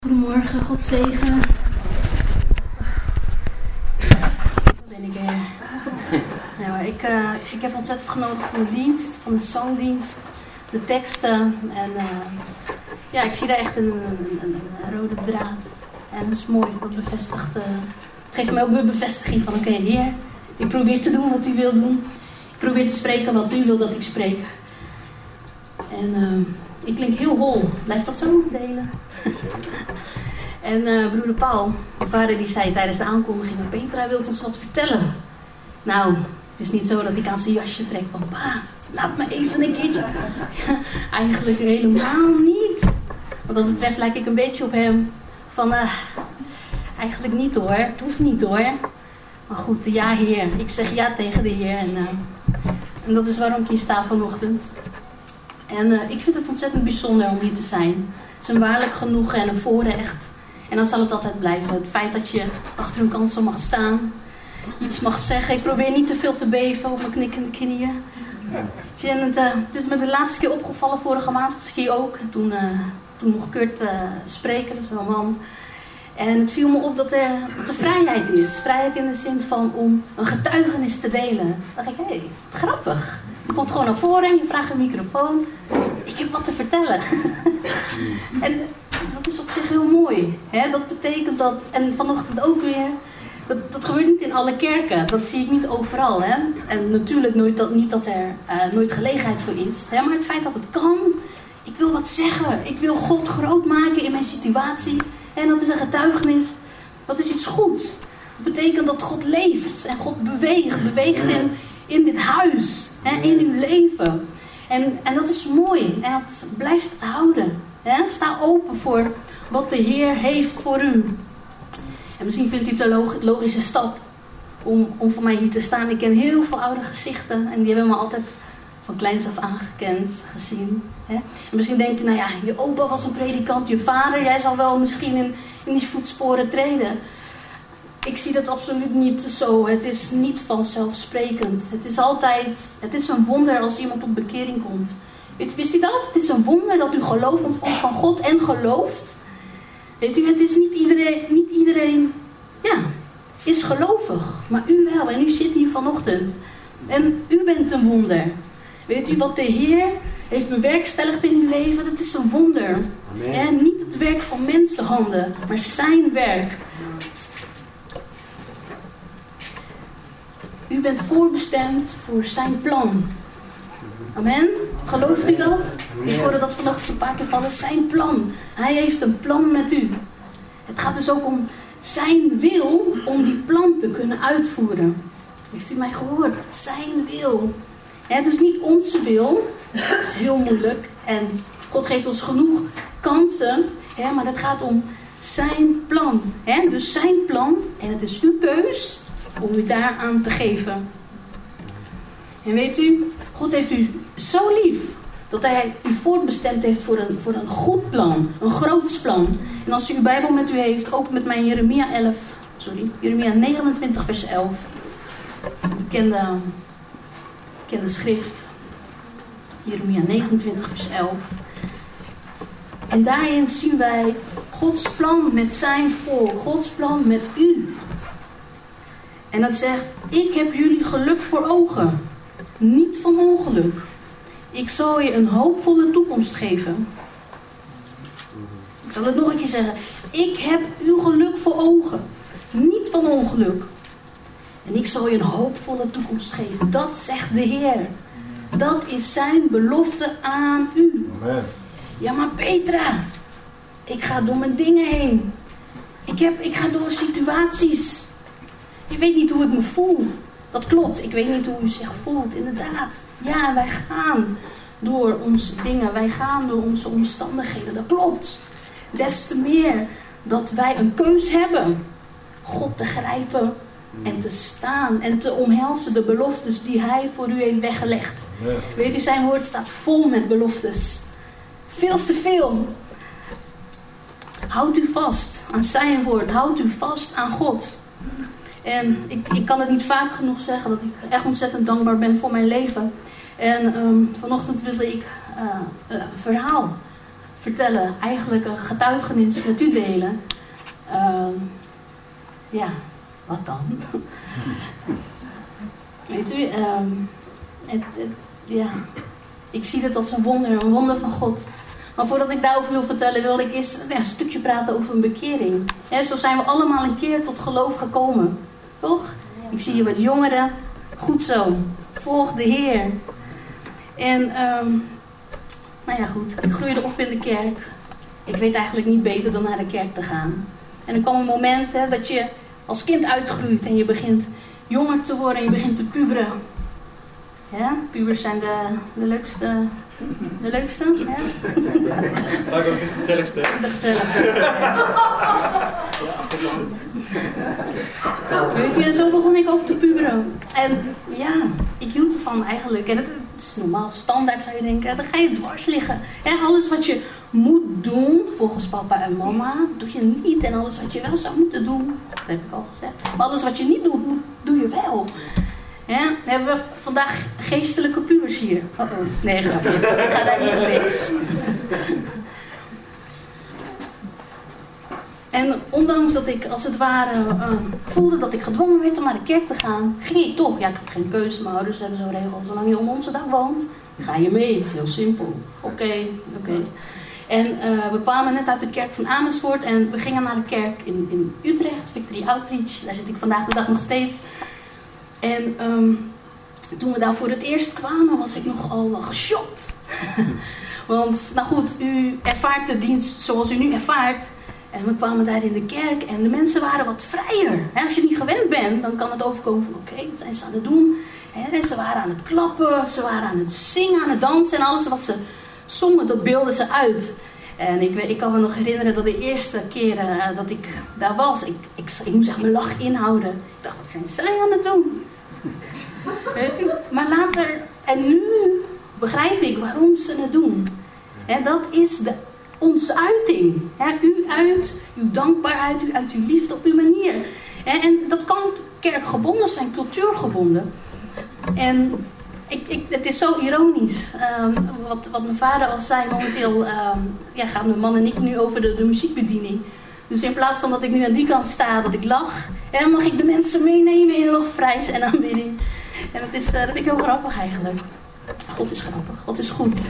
Goedemorgen, God zegen. Ben ik er. Nou, ik heb ontzettend genoten van de dienst, van de zangdienst, de teksten. En ja, ik zie daar echt een rode draad. En dat is mooi, dat bevestigt. Het geeft mij ook weer bevestiging van oké, Heer, ik probeer te doen wat u wil doen. Ik probeer te spreken wat u wil dat ik spreek. En ik klink heel hol. Blijft dat zo delen? En broeder Paul, mijn vader, die zei tijdens de aankondiging: Petra wilt ons wat vertellen. Nou, het is niet zo dat ik aan zijn jasje trek van pa, laat me even een keertje. Eigenlijk helemaal niet. Wat dat betreft lijk ik een beetje op hem. Van eigenlijk niet hoor, het hoeft niet hoor. Maar goed, ja Heer, ik zeg ja tegen de Heer. En dat is waarom ik hier sta vanochtend. En ik vind het ontzettend bijzonder om hier te zijn. Het is een waarlijk genoegen en een voorrecht. En dan zal het altijd blijven. Het feit dat je achter een kansel mag staan. Iets mag zeggen. Ik probeer niet te veel te beven op mijn knikkende knieën. En het is me de laatste keer opgevallen. Vorige maand was ik hier ook. En toen mocht Kurt spreken. Dat is mijn man. En het viel me op dat er vrijheid is. Vrijheid in de zin van om een getuigenis te delen. Dan dacht ik, hé, wat grappig. Je komt gewoon naar voren en je vraagt een microfoon. Ik heb wat te vertellen. En dat is op zich heel mooi. Hè? Dat betekent dat, en vanochtend ook weer, dat gebeurt niet in alle kerken. Dat zie ik niet overal. Hè? En natuurlijk niet dat er nooit gelegenheid voor is. Hè? Maar het feit dat het kan, ik wil wat zeggen. Ik wil God groot maken in mijn situatie. En dat is een getuigenis. Dat is iets goeds. Dat betekent dat God leeft en God beweegt in dit huis. Hè? In uw leven. En dat is mooi. En dat blijft het houden. Hè? Sta open voor wat de Heer heeft voor u. En misschien vindt u het een logische stap om voor mij hier te staan. Ik ken heel veel oude gezichten. En die hebben me altijd van kleins af aan gekend, gezien. Hè? En misschien denkt u, nou ja, je opa was een predikant. Je vader, jij zal wel misschien in die voetsporen treden. Ik zie dat absoluut niet zo. Het is niet vanzelfsprekend. Het is een wonder als iemand tot bekering komt. Wist u dat? Het is een wonder dat u geloof ontvangt van God en gelooft. Weet u, het is niet iedereen ja, is gelovig. Maar u wel. En u zit hier vanochtend. En u bent een wonder. Weet u wat de Heer heeft bewerkstelligd in uw leven? Dat is een wonder. En niet het werk van mensenhanden, maar zijn werk. U bent voorbestemd voor zijn plan. Amen? Gelooft u dat? Ik hoorde dat vannacht een paar keer vallen. Zijn plan. Hij heeft een plan met u. Het gaat dus ook om zijn wil om die plan te kunnen uitvoeren. Heeft u mij gehoord? Zijn wil. Dus niet onze wil. Dat is heel moeilijk. En God geeft ons genoeg kansen. Maar het gaat om zijn plan. Dus zijn plan. En het is uw keus om u daaraan te geven. En weet u, God heeft u zo lief dat hij u voorbestemd heeft voor een goed plan, een groots plan. En als u uw Bijbel met u heeft, open met mij Jeremia 29 vers 11. Een bekende schrift. Jeremia 29 vers 11. En daarin zien wij Gods plan met zijn volk, Gods plan met u. En dat zegt, ik heb jullie geluk voor ogen, niet van ongeluk. Ik zal je een hoopvolle toekomst geven. Ik zal het nog een keer zeggen. Ik heb uw geluk voor ogen, niet van ongeluk. En ik zal je een hoopvolle toekomst geven. Dat zegt de Heer. Dat is zijn belofte aan u. Amen. Ja, maar Petra, ik ga door mijn dingen heen. Ik ga door situaties. Je weet niet hoe ik me voel. Dat klopt, ik weet niet hoe u zich voelt, inderdaad. Ja, wij gaan door onze dingen, wij gaan door onze omstandigheden, dat klopt. Des te meer dat wij een keus hebben. God te grijpen en te staan en te omhelzen de beloftes die hij voor u heeft weggelegd. Ja. Weet u, zijn woord staat vol met beloftes. Veel te veel. Houd u vast aan zijn woord, houd u vast aan God. En ik kan het niet vaak genoeg zeggen dat ik echt ontzettend dankbaar ben voor mijn leven. En vanochtend wilde ik een verhaal vertellen. Eigenlijk een getuigenis met u delen. Ja, wat dan? Weet u, ja, ik zie het als een wonder van God. Maar voordat ik daarover wil vertellen, wil ik eerst een stukje praten over een bekering. Zo zijn we allemaal een keer tot geloof gekomen. Toch? Ik zie je wat jongeren. Goed zo. Volg de Heer. En, nou ja goed. Ik groeide op in de kerk. Ik weet eigenlijk niet beter dan naar de kerk te gaan. En er kwam een moment dat je als kind uitgroeit en je begint jonger te worden en je begint te puberen. Ja, pubers zijn de leukste. De leukste, ja. Vaak ook de gezelligste. De gezelligste. Weet je, en zo begon ik ook te puberen. En ja, ik hield ervan eigenlijk. En het is normaal, standaard zou je denken. Dan ga je dwars liggen. En alles wat je moet doen, volgens papa en mama, doe je niet. En alles wat je wel zou moeten doen, dat heb ik al gezegd. Maar alles wat je niet doet, doe je wel. Ja, dan hebben we vandaag geestelijke pubers hier. Nee, grapje. Ik ga daar niet op in. En ondanks dat ik als het ware voelde dat ik gedwongen werd om naar de kerk te gaan, ging ik toch. Ja, ik had geen keuze. Mijn ouders hebben zo'n regel. Zolang je om onze dak woont, ga je mee. Heel simpel. Oké. En we kwamen net uit de kerk van Amersfoort en we gingen naar de kerk in Utrecht, Victory Outreach. Daar zit ik vandaag de dag nog steeds. En toen we daar voor het eerst kwamen, was ik nogal geschokt. Want, nou goed, u ervaart de dienst zoals u nu ervaart. En we kwamen daar in de kerk en de mensen waren wat vrijer. Als je niet gewend bent, dan kan het overkomen van oké, wat zijn ze aan het doen? En ze waren aan het klappen, ze waren aan het zingen, aan het dansen en alles wat ze zongen, dat beelden ze uit. En ik kan me nog herinneren dat de eerste keren dat ik daar was, ik moest echt mijn lach inhouden. Ik dacht, wat zijn zij aan het doen? Weet u? Maar later, en nu begrijp ik waarom ze het doen. En dat is onze uiting. U uit uw dankbaarheid, u uit uw liefde op uw manier. En dat kan kerkgebonden zijn, cultuurgebonden. En het is zo ironisch. Wat mijn vader al zei, momenteel gaan mijn man en ik nu over de muziekbediening. Dus in plaats van dat ik nu aan die kant sta, dat ik lach, mag ik de mensen meenemen in lofprijs en aanbidding. En dat vind ik heel grappig eigenlijk. God is grappig, God is goed.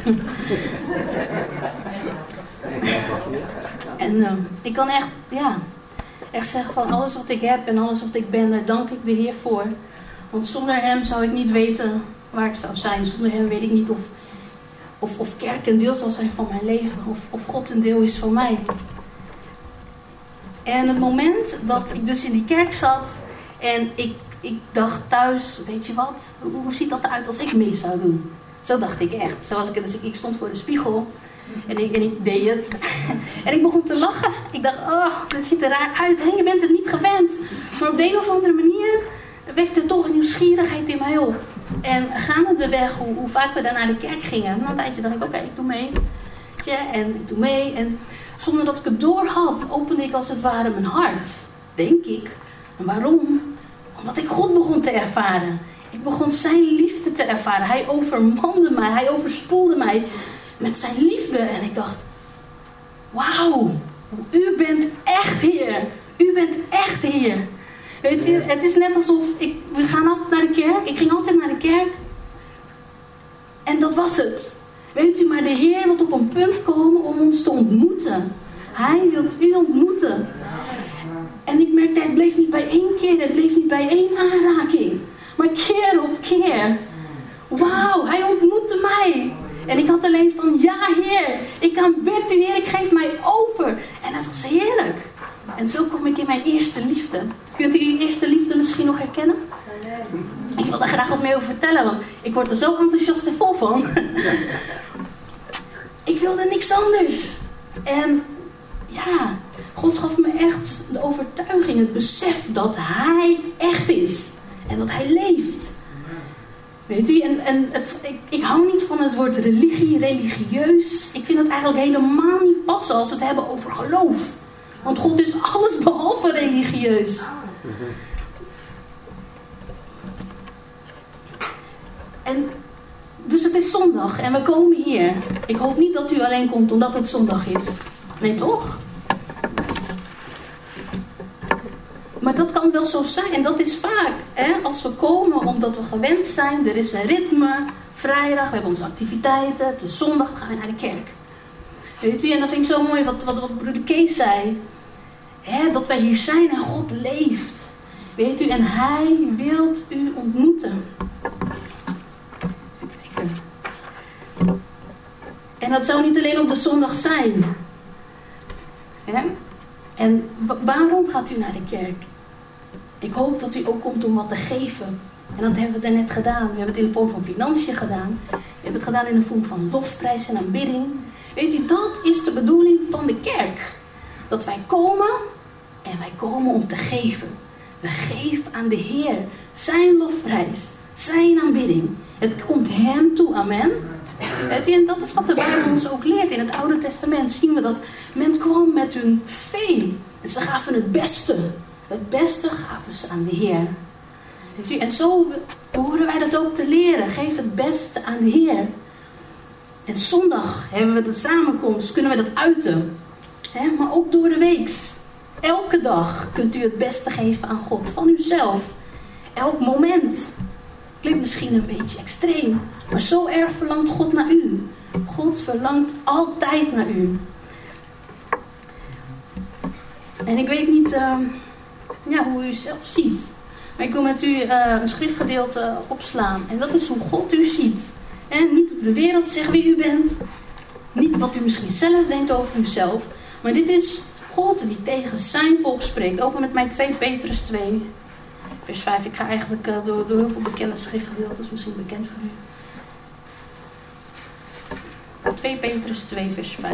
En ik kan echt zeggen van alles wat ik heb en alles wat ik ben, daar dank ik de Heer voor. Want zonder hem zou ik niet weten waar ik zou zijn. Zonder hem weet ik niet of kerk een deel zal zijn van mijn leven. Of God een deel is van mij. En het moment dat ik dus in die kerk zat en ik dacht thuis, weet je wat, hoe ziet dat eruit als ik mee zou doen? Zo dacht ik echt. Dus ik stond voor de spiegel en ik deed het. En ik begon te lachen. Ik dacht, dit ziet er raar uit. Hè? Je bent het niet gewend. Maar op de een of andere manier wekte toch een nieuwsgierigheid in mij op. En gaande de weg, hoe vaak we daar naar de kerk gingen. Na een tijdje dacht ik, oké, ik doe mee. En ik doe mee. En zonder dat ik het door had, opende ik als het ware mijn hart. Denk ik. En waarom? Omdat ik God begon te ervaren. Ik begon zijn liefde te ervaren. Hij overmande mij. Hij overspoelde mij met zijn liefde. En ik dacht, wauw, u bent echt Heer. U bent echt Heer. Weet je, het is net alsof, we gaan altijd naar de kerk. Ik ging altijd naar de kerk. En dat was het. Weet u, maar de Heer wil op een punt komen om ons te ontmoeten. Hij wil u ontmoeten. En ik merkte, het bleef niet bij één keer. Het bleef niet bij één aanraking. Maar keer op keer. Wauw, hij ontmoette mij. En ik had alleen van, ja Heer, ik aanbid u Heer, ik geef mij over. En dat was heerlijk. En zo kom ik in mijn eerste liefde. Kunt u uw eerste liefde misschien nog herkennen? Ik wil daar graag wat mee over vertellen, want ik word er zo enthousiast en vol van. Ik wilde niks anders. En ja, God gaf me echt de overtuiging, het besef dat Hij echt is. En dat Hij leeft. Weet u, ik hou niet van het woord religie, religieus. Ik vind het eigenlijk helemaal niet passen als we het hebben over geloof. Want God is alles behalve religieus. En dus het is zondag en we komen hier. Ik hoop niet dat u alleen komt omdat het zondag is. Nee, toch? Maar dat kan wel zo zijn. En dat is vaak. Als we komen omdat we gewend zijn. Er is een ritme. Vrijdag, we hebben onze activiteiten. Het is zondag, we gaan naar de kerk. Weet u, en dat vind ik zo mooi wat broeder Kees zei. Dat wij hier zijn en God leeft. Weet u, en Hij wil u ontmoeten. En dat zou niet alleen op de zondag zijn. En waarom gaat u naar de kerk? Ik hoop dat u ook komt om wat te geven. En dat hebben we daarnet gedaan. We hebben het in de vorm van financiën gedaan. We hebben het gedaan in de vorm van lofprijs en aanbidding. Weet u, dat is de bedoeling van de kerk. Dat wij komen en wij komen om te geven. We geven aan de Heer zijn lofprijs, zijn aanbidding. Het komt hem toe, amen. En dat is wat de Bijbel ons ook leert. In het Oude Testament zien we dat men kwam met hun vee. En ze gaven het beste. Het beste gaven ze aan de Heer. En zo horen wij dat ook te leren. Geef het beste aan de Heer. En zondag hebben we de samenkomst, kunnen we dat uiten. Maar ook door de week. Elke dag kunt u het beste geven aan God. Van uzelf. Elk moment. Klinkt misschien een beetje extreem. Maar zo erg verlangt God naar u. God verlangt altijd naar u. En ik weet niet hoe u zelf ziet. Maar ik wil met u een schriftgedeelte opslaan. En dat is hoe God u ziet. En niet hoe de wereld zegt wie u bent. Niet wat u misschien zelf denkt over uzelf. Maar dit is God die tegen zijn volk spreekt. Open met mij 2 Petrus 2. Vers 5. Ik ga eigenlijk door heel veel bekende schriftgedeeltes. Misschien bekend voor u. 2 Petrus 2 vers 5.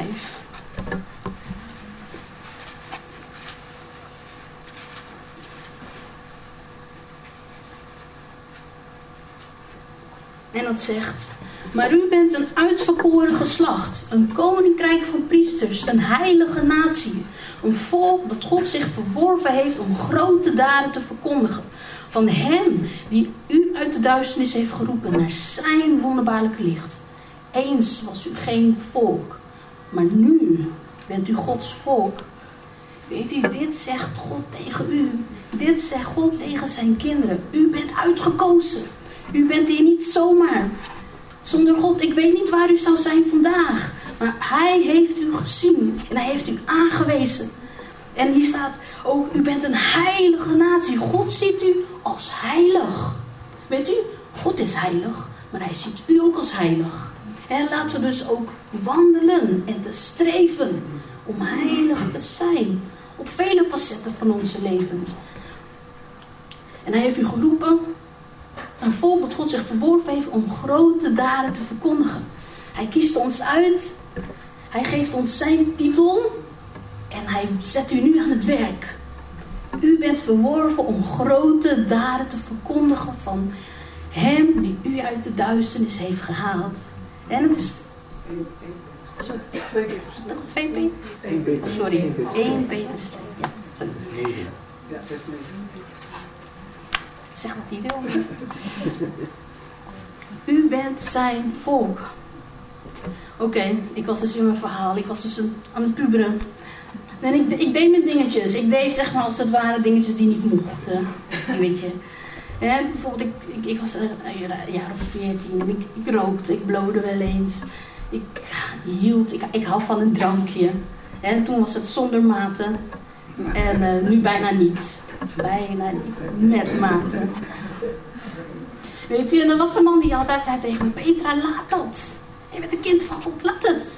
En dat zegt: maar u bent een uitverkoren geslacht, een koninkrijk van priesters, een heilige natie, een volk dat God zich verworven heeft om grote daden te verkondigen. Van hem die u uit de duisternis heeft geroepen naar zijn wonderbaarlijke licht. Eens was u geen volk, maar nu bent u Gods volk. Weet u, dit zegt God tegen u. Dit zegt God tegen zijn kinderen. U bent uitgekozen. U bent hier niet zomaar. Zonder God, ik weet niet waar u zou zijn vandaag. Maar hij heeft u gezien. En hij heeft u aangewezen. En hier staat ook, u bent een heilige natie. God ziet u als heilig. Weet u, God is heilig. Maar hij ziet u ook als heilig. En laten we dus ook wandelen en te streven om heilig te zijn. Op vele facetten van onze levens. En hij heeft u geroepen. Een volk dat God zich verworven heeft om grote daden te verkondigen. Hij kiest ons uit. Hij geeft ons zijn titel. En hij zet u nu aan het werk. U bent verworven om grote daden te verkondigen van hem die u uit de duisternis heeft gehaald. En het is... Sorry. 1 Petrus 2. Ja, sorry. Zeg wat hij wil. U bent zijn volk. Oké, ik was dus in mijn verhaal. Ik was dus aan het puberen. En ik deed mijn dingetjes. Ik deed zeg maar als het ware dingetjes die niet mochten. Weet je. En bijvoorbeeld, ik was een jaar of 14. En ik rookte, ik blode wel eens. Ik hou van een drankje. En toen was het zonder mate. En nu bijna niet. Bijna niet. Met mate. Weet je, en er was een man die altijd zei tegen me: Petra, laat dat. Je bent een kind van God, laat het.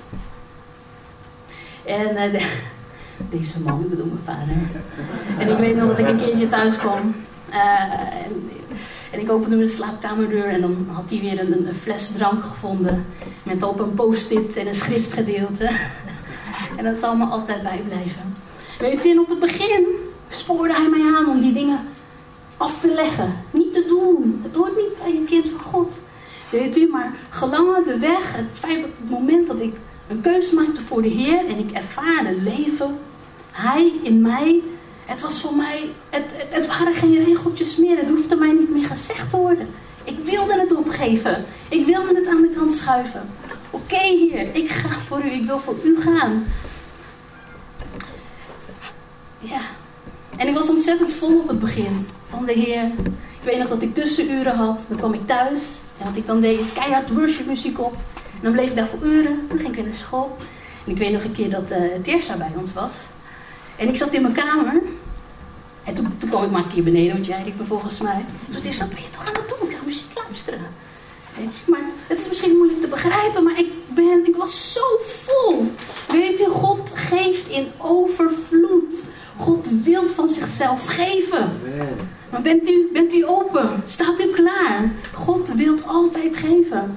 En deze man, ik bedoel mijn vader. En ik weet nog dat ik een keertje thuis kwam. En ik opende mijn slaapkamerdeur en dan had hij weer een fles drank gevonden. Met op een post-it en een schriftgedeelte. En dat zal me altijd bijblijven. Weet je, en op het begin spoorde hij mij aan om die dingen af te leggen. Niet te doen. Het hoort niet bij een kind van God. Weet u, maar gelange de weg, het feit dat het moment dat ik een keuze maakte voor de Heer en ik ervaarde leven, Hij in mij, het was voor mij, het waren geen regeltjes meer, het hoefde mij niet meer gezegd te worden. Ik wilde het opgeven. Ik wilde het aan de kant schuiven. Oké, Heer, ik ga voor u. Ik wil voor u gaan. Ja. En ik was ontzettend vol op het begin van de Heer. Ik weet nog dat ik tussenuren had. Dan kwam ik thuis. En wat ik dan deed is keihard worshipmuziek op. En dan bleef ik daar voor uren. Dan ging ik weer naar school. En ik weet nog een keer dat Teersa bij ons was. En ik zat in mijn kamer. En toen kwam ik maar een keer beneden, want jij riep me volgens mij. Toen zei wat ben je toch aan het doen? Ik ga muziek luisteren. Maar het is misschien moeilijk te begrijpen, maar ik was zo vol. Weet u, God geeft in overvloed. God wil van zichzelf geven. Maar bent u open? Staat u klaar? God wil altijd geven.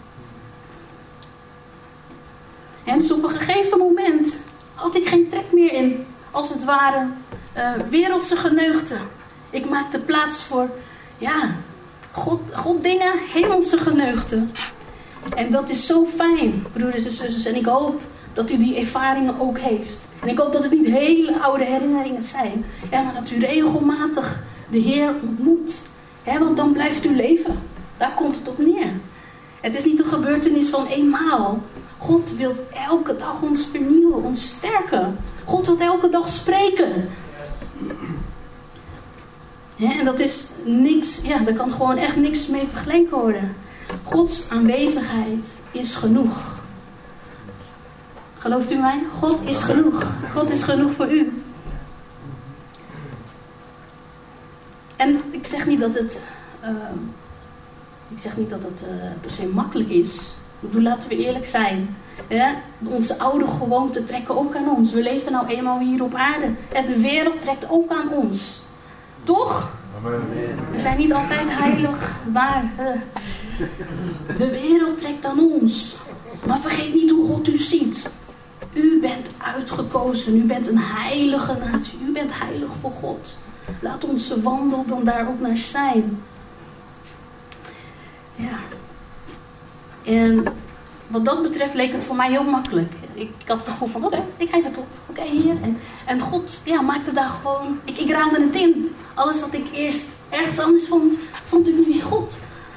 En dus op een gegeven moment had ik geen trek meer in, als het ware, wereldse geneugten. Ik maakte plaats voor, God dingen, hemelse geneugten. En dat is zo fijn, broeders en zusters. En ik hoop dat u die ervaringen ook heeft. En ik hoop dat het niet hele oude herinneringen zijn. Maar dat u regelmatig de Heer ontmoet. Want dan blijft u leven. Daar komt het op neer. Het is niet een gebeurtenis van eenmaal. God wil elke dag ons vernieuwen, ons sterken. God wil elke dag spreken. En dat is niks, daar kan gewoon echt niks mee vergeleken worden. Gods aanwezigheid is genoeg. Gelooft u mij? God is genoeg. God is genoeg voor u. En ik zeg niet dat het per se makkelijk is. Ik bedoel, laten we eerlijk zijn. Onze oude gewoonten trekken ook aan ons. We leven nou eenmaal hier op aarde. En de wereld trekt ook aan ons. Toch? Amen. We zijn niet altijd heilig, maar de wereld trekt aan ons. Maar vergeet niet hoe God u ziet. U bent uitgekozen. U bent een heilige natie. U bent heilig voor God. Laat onze wandel dan daar ook naar zijn. Ja. En wat dat betreft leek het voor mij heel makkelijk. Ik had het gevoel van, oké, ik geef het op. Oké, Heer. En God maakte daar gewoon... Ik raamde het in. Alles wat ik eerst ergens anders vond ik nu in God.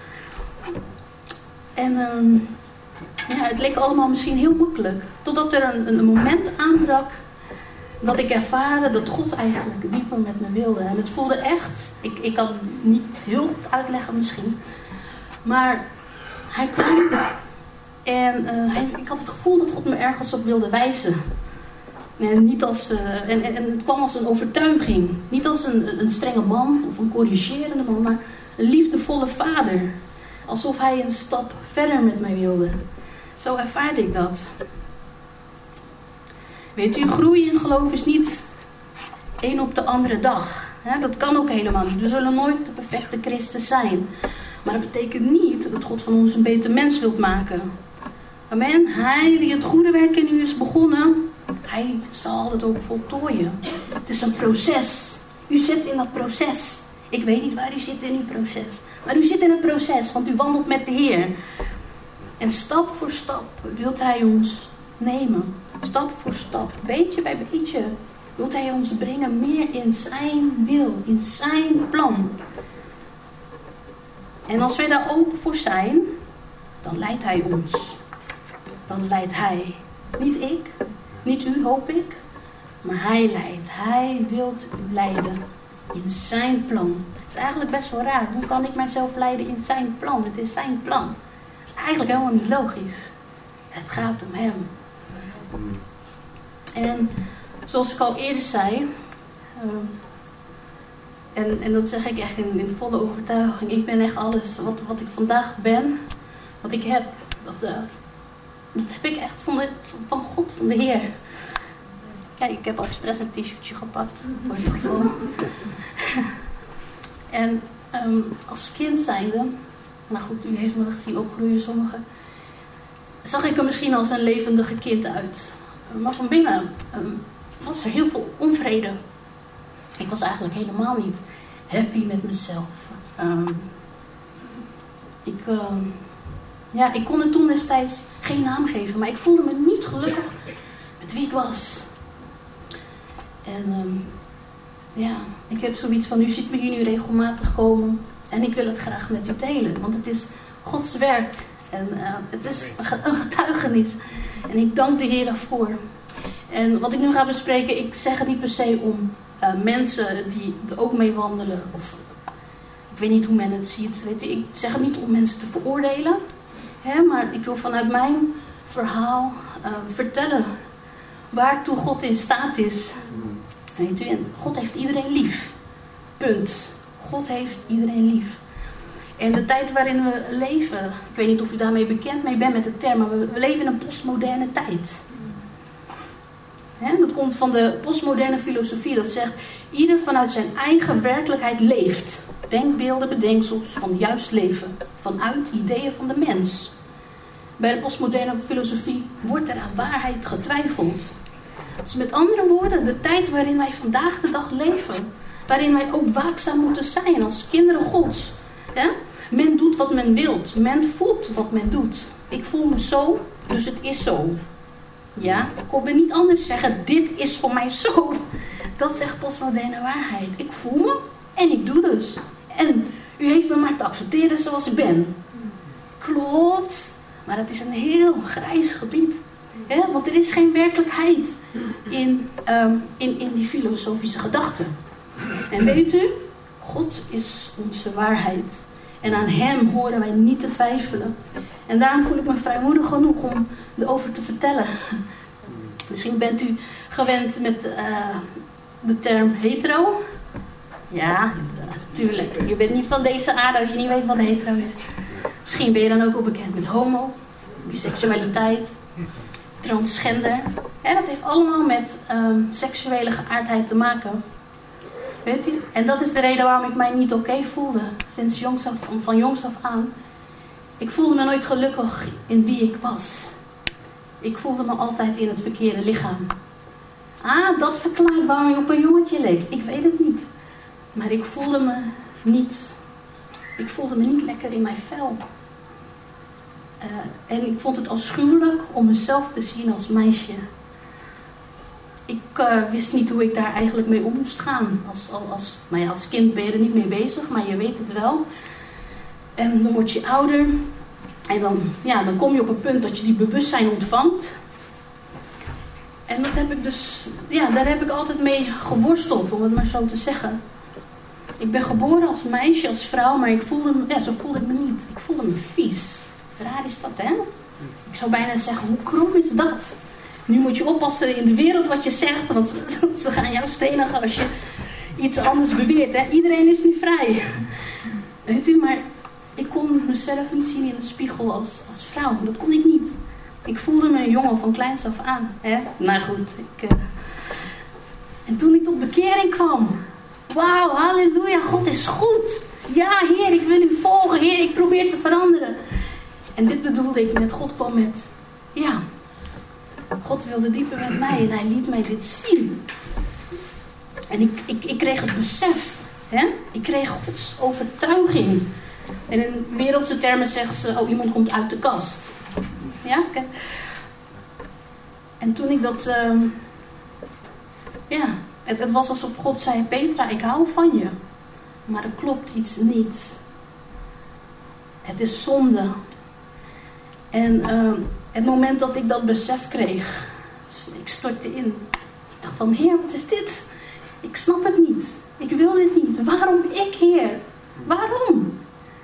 En het leek allemaal misschien heel makkelijk. Totdat er een moment aanbrak dat ik ervaarde dat God eigenlijk dieper met me wilde. En het voelde echt... Ik kan het niet heel goed uitleggen misschien. Maar hij kwam... En ik had het gevoel dat God me ergens op wilde wijzen. En, niet als, en het kwam als een overtuiging. Niet als een strenge man of een corrigerende man, maar een liefdevolle vader. Alsof hij een stap verder met mij wilde. Zo ervaarde ik dat. Weet u, groei in geloof is niet één op de andere dag. Dat kan ook helemaal niet. We zullen nooit de perfecte christen zijn. Maar dat betekent niet dat God van ons een beter mens wilt maken. Amen. Hij die het goede werk in u is begonnen, hij zal het ook voltooien. Het is een proces. U zit in dat proces. Ik weet niet waar u zit in uw proces. Maar u zit in het proces, want u wandelt met de Heer. En stap voor stap wilt hij ons nemen. Stap voor stap, beetje bij beetje, wilt hij ons brengen meer in zijn wil, in zijn plan. En als wij daar open voor zijn, dan leidt hij ons. Dan leidt hij. Niet ik, niet u hoop ik, maar hij leidt. Hij wil leiden in zijn plan. Het is eigenlijk best wel raar. Hoe kan ik mijzelf leiden in zijn plan? Het is zijn plan. Het is eigenlijk helemaal niet logisch. Het gaat om hem. En zoals ik al eerder zei, en dat zeg ik echt in volle overtuiging. Ik ben echt alles wat ik vandaag ben, wat ik heb, dat heb ik echt van God, van de Heer. Kijk, ik heb al expres een t-shirtje gepakt, voor het geval. En als kind zijnde, nou goed, u heeft me gezien opgroeien sommigen, zag ik er misschien als een levendige kind uit. Maar van binnen was er heel veel onvrede. Ik was eigenlijk helemaal niet happy met mezelf. Ik kon het toen destijds geen naam geven, maar ik voelde me niet gelukkig met wie ik was. En ik heb zoiets van, u ziet me hier nu regelmatig komen. En ik wil het graag met u delen, want het is Gods werk. En het is een getuigenis. En ik dank de Heer daarvoor. En wat ik nu ga bespreken, ik zeg het niet per se om mensen die er ook mee wandelen. Of ik weet niet hoe men het ziet. Weet je, ik zeg het niet om mensen te veroordelen. Hè, maar ik wil vanuit mijn verhaal vertellen waartoe God in staat is. Weet u, en God heeft iedereen lief. Punt. God heeft iedereen lief. En de tijd waarin we leven, ik weet niet of u daarmee bekend mee bent met de term, maar we leven in een postmoderne tijd. Dat komt van de postmoderne filosofie, dat zegt, ieder vanuit zijn eigen werkelijkheid leeft. Denkbeelden, bedenksels van juist leven, vanuit ideeën van de mens. Bij de postmoderne filosofie wordt er aan waarheid getwijfeld. Dus met andere woorden, de tijd waarin wij vandaag de dag leven, waarin wij ook waakzaam moeten zijn als kinderen Gods. Ja? Men doet wat men wilt. Men voelt wat men doet. Ik voel me zo, dus het is zo. Ja? Ik kon me niet anders zeggen, dit is voor mij zo. Dat zegt postmoderne waarheid. Ik voel me en ik doe dus. En u heeft me maar te accepteren zoals ik ben. Klopt. Maar het is een heel grijs gebied. Ja? Want er is geen werkelijkheid in die filosofische gedachten. En weet u, God is onze waarheid. En aan hem horen wij niet te twijfelen. En daarom voel ik me vrijmoedig genoeg om erover te vertellen. Misschien bent u gewend met de term hetero. Ja, natuurlijk. Je bent niet van deze aarde als je niet weet wat hetero is. Misschien ben je dan ook wel bekend met homo, biseksualiteit, transgender. En dat heeft allemaal met seksuele geaardheid te maken. Weet u? En dat is de reden waarom ik mij niet oké voelde. Sinds van jongs af aan. Ik voelde me nooit gelukkig in wie ik was. Ik voelde me altijd in het verkeerde lichaam. Dat verklaart waarom ik op een jongetje leek. Ik weet het niet. Maar ik voelde me niet lekker in mijn vel. En ik vond het afschuwelijk om mezelf te zien als meisje. Ik wist niet hoe ik daar eigenlijk mee om moest gaan. Als kind ben je er niet mee bezig, maar je weet het wel. En dan word je ouder. En dan kom je op een punt dat je die bewustzijn ontvangt. En dat heb ik dus, daar heb ik altijd mee geworsteld, om het maar zo te zeggen. Ik ben geboren als meisje, als vrouw, maar zo voelde ik me niet. Ik voelde me vies. Raar is dat, hè? Ik zou bijna zeggen, hoe krom is dat? Nu moet je oppassen in de wereld wat je zegt, want ze gaan jou stenigen als je iets anders beweert. Hè? Iedereen is nu vrij. Weet u, maar ik kon mezelf niet zien in de spiegel als vrouw. Dat kon ik niet. Ik voelde me een jongen van kleins af aan. Hè? Nou goed. En toen ik tot bekering kwam. Wauw, halleluja, God is goed. Ja, Heer, ik wil u volgen. Heer, ik probeer te veranderen. En dit bedoelde ik met God kwam met... Ja, God wilde dieper met mij en hij liet mij dit zien. En ik kreeg het besef. Hè? Ik kreeg Gods overtuiging. En in wereldse termen zeggen ze, iemand komt uit de kast. Ja? En toen ik dat... Het was alsof God zei, Petra, ik hou van je. Maar er klopt iets niet. Het is zonde. En het moment dat ik dat besef kreeg, ik stortte in. Ik dacht van, Heer, wat is dit? Ik snap het niet. Ik wil dit niet. Waarom ik, Heer? Waarom?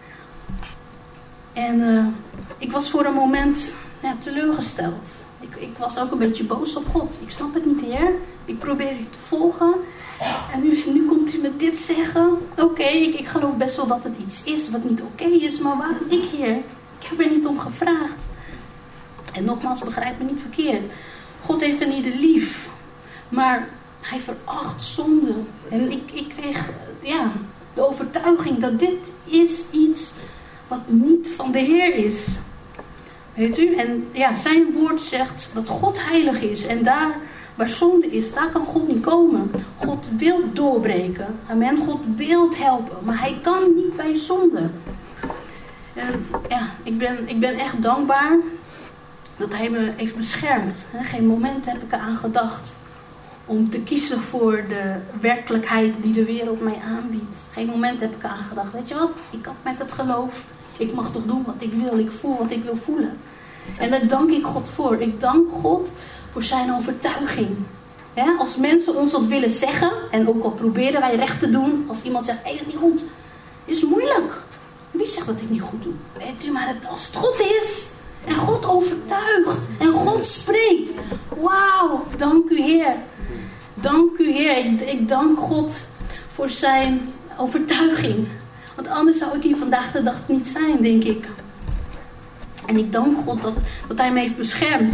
En ik was voor een moment teleurgesteld. Ik was ook een beetje boos op God. Ik snap het niet, Heer. Ik probeer u te volgen. En nu komt u me dit zeggen. Oké, ik geloof best wel dat het iets is wat niet oké is. Maar waarom ik, Heer? Ik heb er niet om gevraagd. En nogmaals, begrijp me niet verkeerd. God heeft een ieder lief. Maar hij veracht zonde. En ik kreeg de overtuiging dat dit is iets wat niet van de Heer is. Weet u? En zijn woord zegt dat God heilig is. En daar waar zonde is, daar kan God niet komen. God wil doorbreken. Amen. God wil helpen. Maar hij kan niet bij zonde. En ik ben echt dankbaar dat hij me heeft beschermd. Geen moment heb ik eraan gedacht om te kiezen voor de werkelijkheid die de wereld mij aanbiedt. Geen moment heb ik aan gedacht, weet je wat, ik had met het geloof, ik mag toch doen wat ik wil, ik voel wat ik wil voelen. En daar dank ik God voor. Ik dank God voor zijn overtuiging. Als mensen ons dat willen zeggen, en ook al proberen wij recht te doen, als iemand zegt, is niet goed, is moeilijk. Wie zegt dat ik niet goed doe? Weet u, maar als het God is, en God overtuigt, en God spreekt, wauw, dank u Heer. Dank u Heer, ik dank God voor zijn overtuiging. Want anders zou ik hier vandaag de dag niet zijn, denk ik. En ik dank God dat hij me heeft beschermd.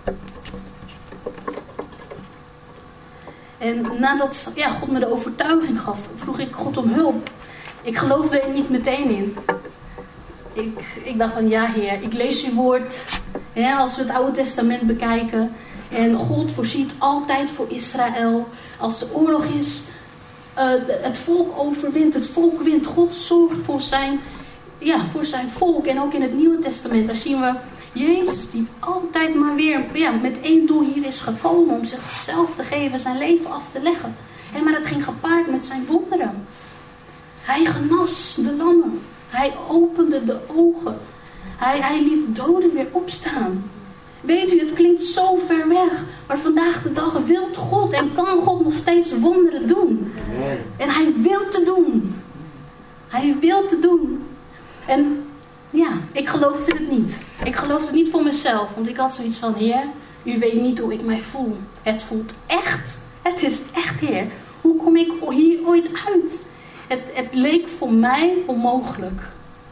En nadat God me de overtuiging gaf, vroeg ik God om hulp. Ik geloofde er niet meteen in. Ik dacht van, ja Heer, ik lees uw woord. Als we het Oude Testament bekijken. En God voorziet altijd voor Israël. Als er oorlog is, het volk overwint, het volk wint. God zorgt voor zijn volk. En ook in het Nieuwe Testament, daar zien we Jezus die altijd maar weer met één doel hier is gekomen. Om zichzelf te geven, zijn leven af te leggen. Maar dat ging gepaard met zijn wonderen. Hij genas de lammen. Hij opende de ogen. Hij liet doden weer opstaan. Weet u, het klinkt zo ver weg. Maar vandaag de dag wil God en kan God nog steeds wonderen doen. En hij wil te doen. Hij wil te doen. En ik geloofde het niet. Ik geloofde het niet voor mezelf. Want ik had zoiets van, Heer, u weet niet hoe ik mij voel. Het voelt echt. Het is echt, Heer. Hoe kom ik hier ooit uit? Het leek voor mij onmogelijk.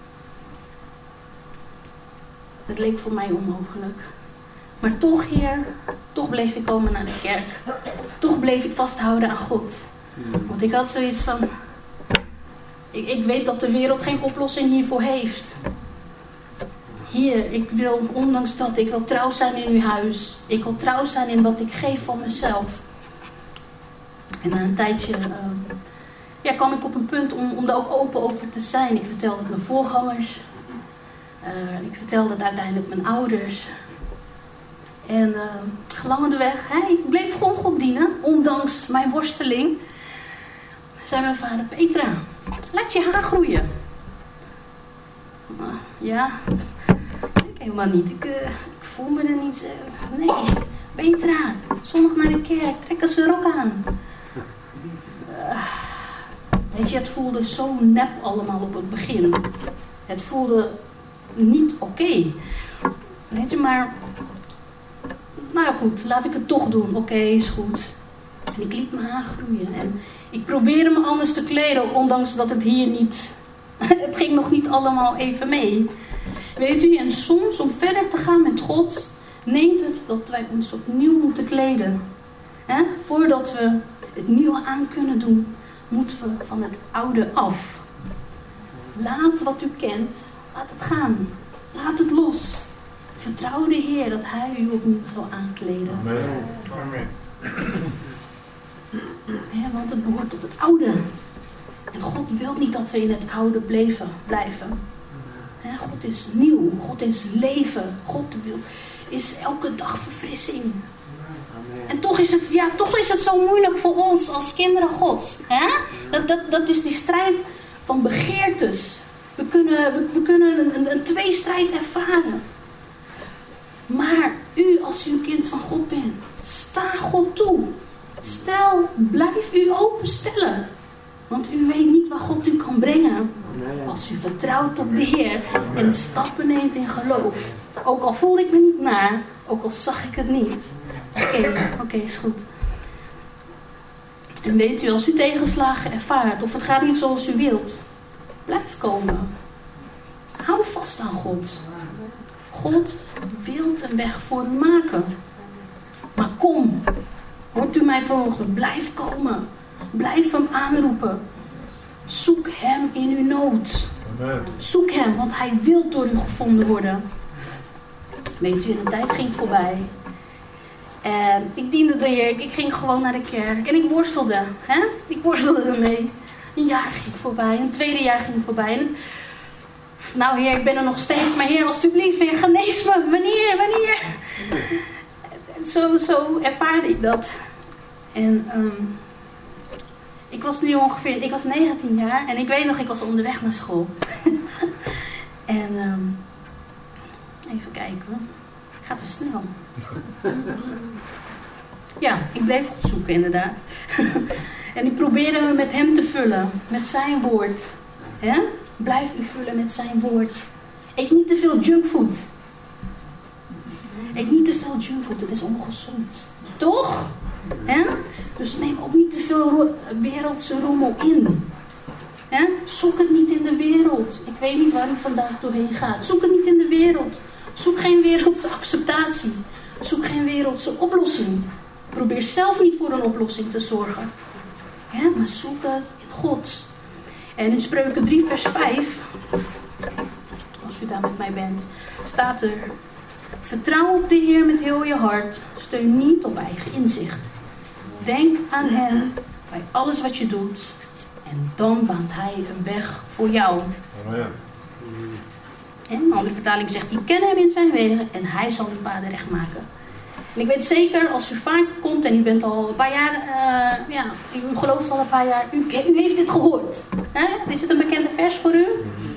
Het leek voor mij onmogelijk. Maar toch, Heer, toch bleef ik komen naar de kerk. Toch bleef ik vasthouden aan God. Want ik had zoiets van, ik weet dat de wereld geen oplossing hiervoor heeft. Heer, ik wil, ondanks dat, ik wil trouw zijn in uw huis. Ik wil trouw zijn in wat ik geef van mezelf. En na een tijdje kwam ik op een punt om daar ook open over te zijn. Ik vertelde het mijn voorgangers. Ik vertelde het uiteindelijk mijn ouders. En gelangendeweg, ik bleef gewoon God dienen, ondanks mijn worsteling. Zei mijn vader, Petra, laat je haar groeien. Ja, ik helemaal niet. Ik voel me er niet. Nee, Petra, zondag naar de kerk, trek eens een rok aan. Weet je, het voelde zo nep allemaal op het begin. Het voelde niet oké. Weet je, maar nou goed, laat ik het toch doen. Oké, is goed. En ik liet me aangroeien. En ik probeerde me anders te kleden, ondanks dat het hier niet... Het ging nog niet allemaal even mee. Weet u, en soms om verder te gaan met God, neemt het dat wij ons opnieuw moeten kleden. Voordat we het nieuwe aan kunnen doen, moeten we van het oude af. Laat wat u kent, laat het gaan. Laat het los. Vertrouw de Heer dat Hij u opnieuw zal aankleden. Amen. Want het behoort tot het oude. En God wil niet dat we in het oude blijven. God is nieuw. God is leven. God is elke dag verfrissing. En toch is het zo moeilijk voor ons als kinderen Gods. Dat is die strijd van begeertes. We kunnen een tweestrijd ervaren. Maar u, als u een kind van God bent, sta God toe. Blijf u openstellen. Want u weet niet waar God u kan brengen. Als u vertrouwt op de Heer en stappen neemt in geloof. Ook al voel ik me niet naar, ook al zag ik het niet. Oké, is goed. En weet u, als u tegenslagen ervaart of het gaat niet zoals u wilt, blijf komen. Hou vast aan God. God wil een weg voor u maken. Maar kom, hoort u mij vanochtend, blijf komen. Blijf hem aanroepen. Zoek hem in uw nood. Amen. Zoek hem, want hij wil door u gevonden worden. Weet u, de tijd ging voorbij. En ik diende de Heer. Ik ging gewoon naar de kerk. En ik worstelde. Ik worstelde ermee. Een jaar ging voorbij. Een tweede jaar ging voorbij. En, nou Heer, ik ben er nog steeds. Maar Heer, alsjeblieft weer, genees me. Wanneer? En zo ervaarde ik dat. En ik was 19 jaar en ik weet nog, ik was onderweg naar school. En even kijken, ik ga te snel. Ja, ik bleef goed zoeken inderdaad. En ik probeerde me met hem te vullen, met zijn woord. Hè? Blijf u vullen met zijn woord. Eet niet te veel junkfood. Eet niet te veel junkfood, het is ongezond. Toch? Hè? Dus neem ook niet te veel wereldse rommel in. Hè? Zoek het niet in de wereld. Ik weet niet waar u vandaag doorheen gaat. Zoek het niet in de wereld. Zoek geen wereldse acceptatie. Zoek geen wereldse oplossing. Probeer zelf niet voor een oplossing te zorgen. Hè? Maar zoek het in God. En in Spreuken 3 vers 5, als u daar met mij bent, staat er: vertrouw op de Heer met heel je hart. Steun niet op eigen inzicht. Denk aan hem bij alles wat je doet. En dan baant hij een weg voor jou. Ja. En een andere vertaling zegt: die ken hem in zijn wegen en hij zal uw paden recht maken. En ik weet zeker, als u vaak komt en u bent al een paar jaar, u gelooft al een paar jaar, u heeft dit gehoord. Is het een bekende vers voor u?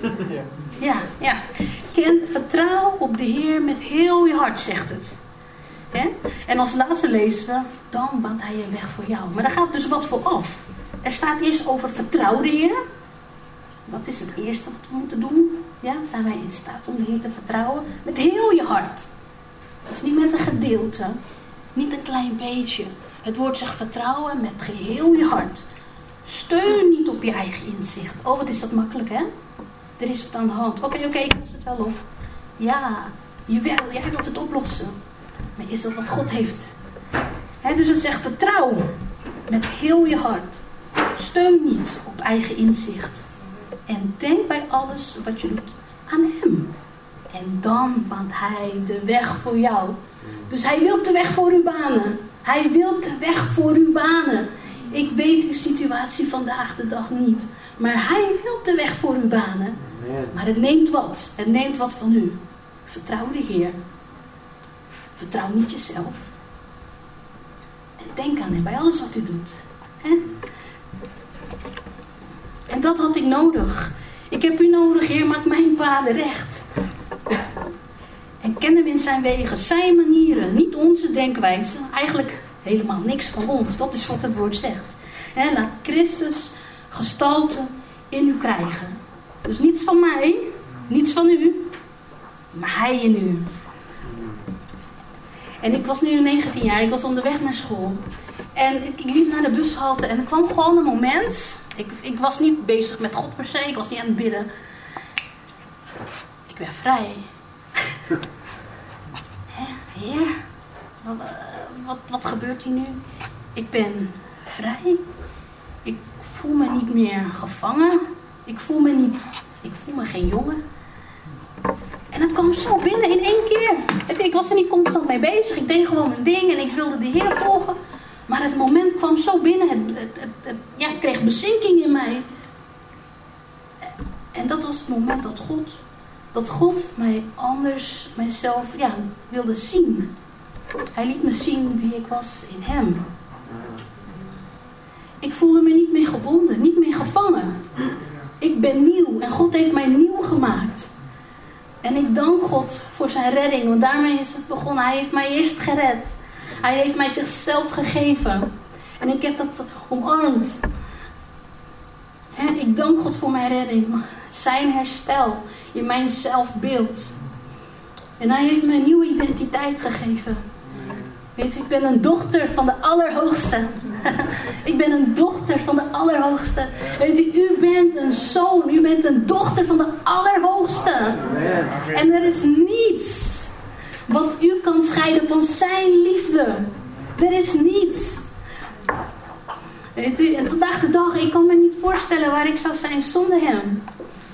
Ja. Vertrouw op de Heer met heel je hart, zegt het. En als laatste lezen we: dan baant hij een weg voor jou. Maar daar gaat dus wat voor af. Er staat eerst over vertrouw de Heer. Dat is het eerste wat we moeten doen. Ja, zijn wij in staat om de Heer te vertrouwen? Met heel je hart. Dus niet met een gedeelte. Niet een klein beetje. Het woord zegt vertrouwen met geheel je hart. Steun niet op je eigen inzicht. Oh, wat is dat makkelijk, hè? Er is wat aan de hand. Oké, ik los het wel op. Ja, jij wilt het oplossen. Maar is dat wat God heeft? Dus het zegt vertrouw met heel je hart. Steun niet op eigen inzicht. En denk bij alles wat je doet aan hem. En dan baant hij de weg voor jou. Dus hij wil de weg voor u banen. Hij wil de weg voor u banen. Ik weet uw situatie vandaag de dag niet. Maar hij wil de weg voor u banen. Maar het neemt wat. Het neemt wat van u. Vertrouw de Heer. Vertrouw niet jezelf. En denk aan hem bij alles wat u doet. En dat had ik nodig. Ik heb u nodig, Heer, maak mijn paden recht. En ken hem in zijn wegen, zijn manieren, niet onze denkwijze. Eigenlijk helemaal niks van ons. Dat is wat het woord zegt. Laat Christus gestalte in u krijgen. Dus niets van mij, niets van u, maar hij in u. En ik was nu 19 jaar, ik was onderweg naar school. En ik liep naar de bushalte en er kwam gewoon een moment. Ik was niet bezig met God per se, ik was niet aan het bidden. Ik ben vrij. Heer, wat gebeurt hier nu? Ik ben vrij. Ik voel me niet meer gevangen. Ik voel me geen jongen. En het kwam zo binnen in 1 keer. Ik was er niet constant mee bezig. Ik deed gewoon mijn ding en ik wilde de Heer volgen. Maar het moment kwam zo binnen. Het kreeg bezinking in mij. En dat was het moment dat God mij anders, mijzelf, wilde zien. Hij liet me zien wie ik was in hem. Ik voelde me niet meer gebonden, niet meer gevangen. Ik ben nieuw en God heeft mij nieuw gemaakt. En ik dank God voor zijn redding, want daarmee is het begonnen. Hij heeft mij eerst gered. Hij heeft mij zichzelf gegeven. En ik heb dat omarmd. Ik dank God voor mijn redding. Zijn herstel in mijn zelfbeeld. En hij heeft me een nieuwe identiteit gegeven. Weet je, ik ben een dochter van de Allerhoogste. Ik ben een dochter van de Allerhoogste. Weet je, u bent een zoon. U bent een dochter van de Allerhoogste. En er is niets wat u kan scheiden van zijn liefde. Er is niets. Weet u, en vandaag de dag, ik kan me niet voorstellen waar ik zou zijn zonder hem.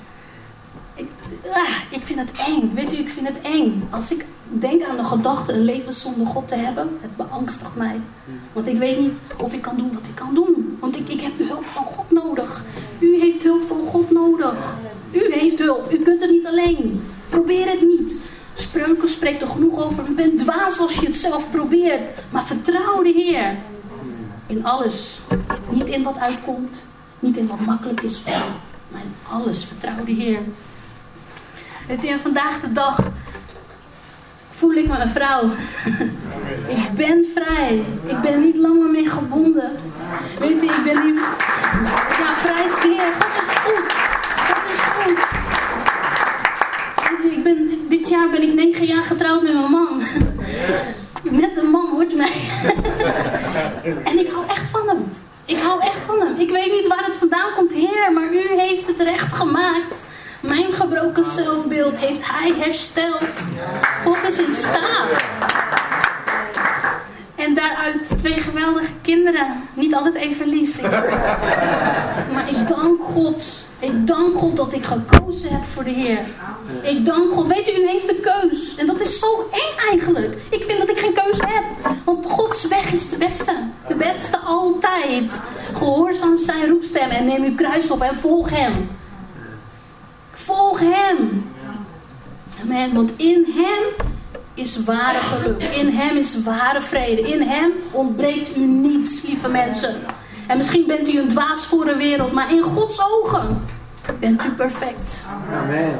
Ik vind het eng. Weet u, ik vind het eng. Als ik denk aan de gedachte een leven zonder God te hebben, het beangstigt mij. Want ik weet niet of ik kan doen wat ik kan doen. Want ik heb de hulp van God nodig. U heeft hulp van God nodig. U heeft hulp. U kunt het niet alleen. Probeer het niet. Spreuken spreekt er genoeg over. U bent dwaas als je het zelf probeert. Maar vertrouw de Heer. In In alles. Niet in wat uitkomt. Niet in wat makkelijk is voor je. Maar in alles. Vertrouw de Heer. Weet u, en vandaag de dag voel ik me een vrouw. Ik ben vrij. Ik ben niet langer meer gebonden. Weet u, ik ben niet... Ja, prijs de Heer. God is goed. God is goed. Weet u, dit jaar ben ik 9 jaar getrouwd met mijn man. Met een man, hoort u mij. En ik hou echt van hem. Ik hou echt van hem. Ik weet niet waar het vandaan komt, Heer, maar u heeft het recht gemaakt. Mijn gebroken zelfbeeld heeft hij hersteld. God is in staat. En daaruit 2 geweldige kinderen. Niet altijd even lief. Maar ik dank God. Ik dank God dat ik gekozen heb voor de Heer. Ik dank God. Weet u, u heeft de keus. En dat is zo eng eigenlijk. Ik vind dat ik geen keus heb. Want Gods weg is de beste. De beste altijd. Gehoorzaam zijn roepstem en neem uw kruis op en volg hem. Volg hem. Amen. Want in hem is ware geluk. In hem is ware vrede. In hem ontbreekt u niets, lieve mensen. En misschien bent u een dwaas voor de wereld, maar in Gods ogen bent u perfect. Amen.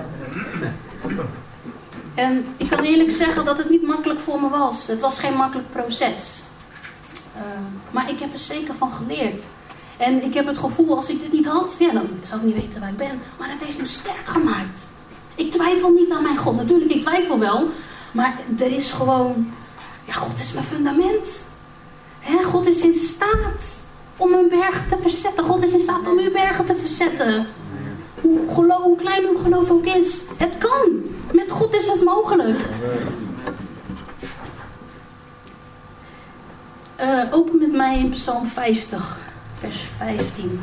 En ik kan eerlijk zeggen dat het niet makkelijk voor me was. Het was geen makkelijk proces. Maar ik heb er zeker van geleerd. En ik heb het gevoel, als ik dit niet had, ja, dan zou ik niet weten waar ik ben. Maar het heeft me sterk gemaakt. Ik twijfel niet aan mijn God. Natuurlijk, ik twijfel wel. Maar er is gewoon... Ja, God is mijn fundament. God is in staat om een berg te verzetten. God is in staat om uw bergen te verzetten. Hoe klein uw geloof ook is. Het kan. Met God is het mogelijk. Open met mij in Psalm 50, vers 15.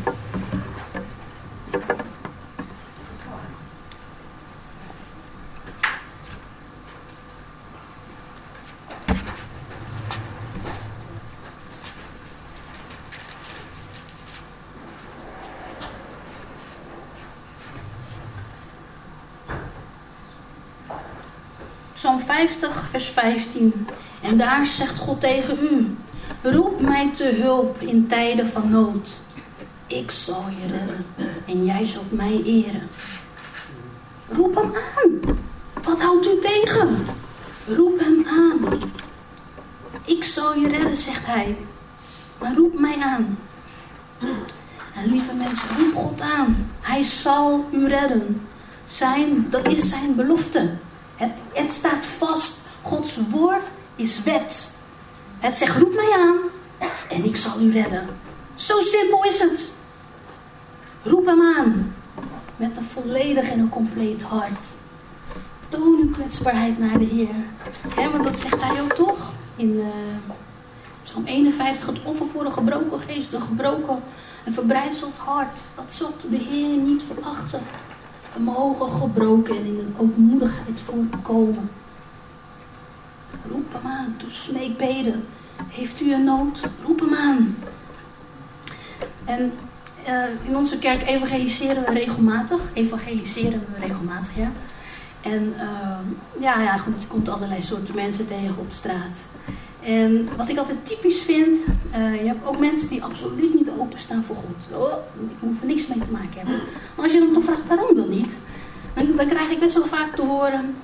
Psalm 50, vers 15. En daar zegt God tegen u: roep mij te hulp in tijden van nood. Ik zal je redden en jij zult mij eren. Roep hem aan. Wat houdt u tegen? Roep hem aan. Ik zal je redden, zegt hij. Maar roep mij aan. En lieve mensen, roep God aan. Hij zal u redden. Dat is zijn belofte. Het staat vast. Gods woord is wet. Het zegt, roep mij aan en ik zal u redden. Zo simpel is het. Roep hem aan. Met een volledig en een compleet hart. Toon uw kwetsbaarheid naar de Heer. Want dat zegt hij ook toch? In Psalm 51. Het offer voor een gebroken geest. Een gebroken en verbrijzeld hart. Dat zult de Heer niet verachten. We mogen gebroken en in een ootmoedigheid voorkomen. Roep hem aan. Doe smeekbeden. Heeft u een nood? Roep hem aan. En in onze kerk evangeliseren we regelmatig. Ja. En goed, je komt allerlei soorten mensen tegen op straat. En wat ik altijd typisch vind, je hebt ook mensen die absoluut niet openstaan voor God. Oh, ik hoef er niks mee te maken hebben. Maar als je dan toch vraagt, waarom dan niet? Dan krijg ik best wel vaak te horen,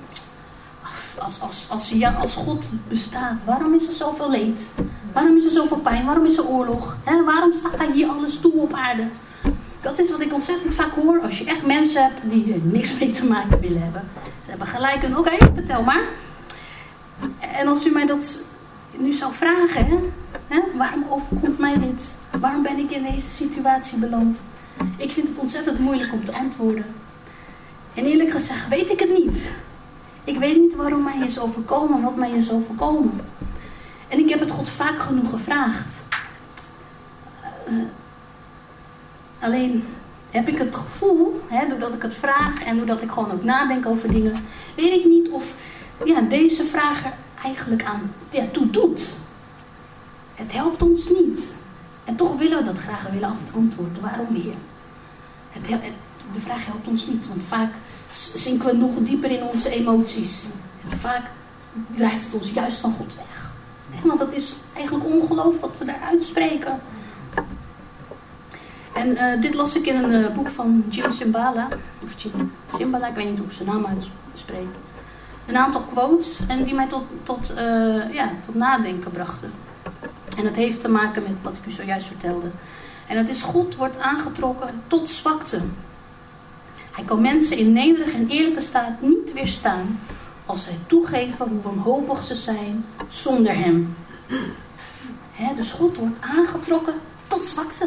als God bestaat, waarom is er zoveel leed? Waarom is er zoveel pijn? Waarom is er oorlog? Waarom staat hij hier alles toe op aarde? Dat is wat ik ontzettend vaak hoor. Als je echt mensen hebt die er niks mee te maken willen hebben. Ze hebben gelijk een, oké, vertel maar. En als u mij dat nu zou vragen, waarom overkomt mij dit? Waarom ben ik in deze situatie beland? Ik vind het ontzettend moeilijk om te antwoorden. En eerlijk gezegd weet ik het niet. Ik weet niet waarom mij is overkomen, wat mij is overkomen. En ik heb het God vaak genoeg gevraagd. Alleen heb ik het gevoel, doordat ik het vraag en doordat ik gewoon ook nadenk over dingen, weet ik niet of deze vraag er eigenlijk aan toe doet. Het helpt ons niet. En toch willen we dat graag. We willen altijd antwoorden. Waarom weer? De vraag helpt ons niet. Want vaak zinken we nog dieper in onze emoties. En vaak drijft het ons juist van God weg. Want dat is eigenlijk ongeloof wat we daar uitspreken. En dit las ik in een boek van Jim Cymbala. Of Jim Cymbala, ik weet niet hoe ik zijn naam uitspreek. Een aantal quotes en die mij tot nadenken brachten. En het heeft te maken met wat ik u zojuist vertelde. En het is: God wordt aangetrokken tot zwakte. Hij kan mensen in nederige en eerlijke staat niet weerstaan als zij toegeven hoe wanhopig ze zijn zonder hem. Dus God wordt aangetrokken tot zwakte.